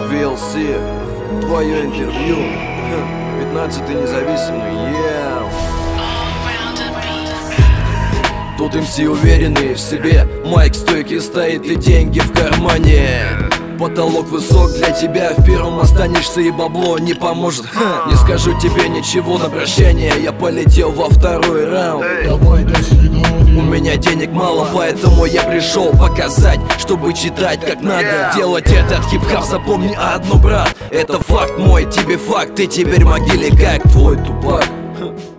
VLC, твое интервью, 15-й независимый, Тут МС уверенный в себе, майк стойкий стоит и деньги в кармане. Потолок высок для тебя, в первом останешься и бабло не поможет. Не скажу тебе ничего на прощание, я полетел во второй раунд. У меня денег мало, поэтому я пришел показать, чтобы читать как надо. Делать этот хип-хап, запомни одно, брат, это факт мой, тебе факт, ты теперь в могиле как твой Тупак.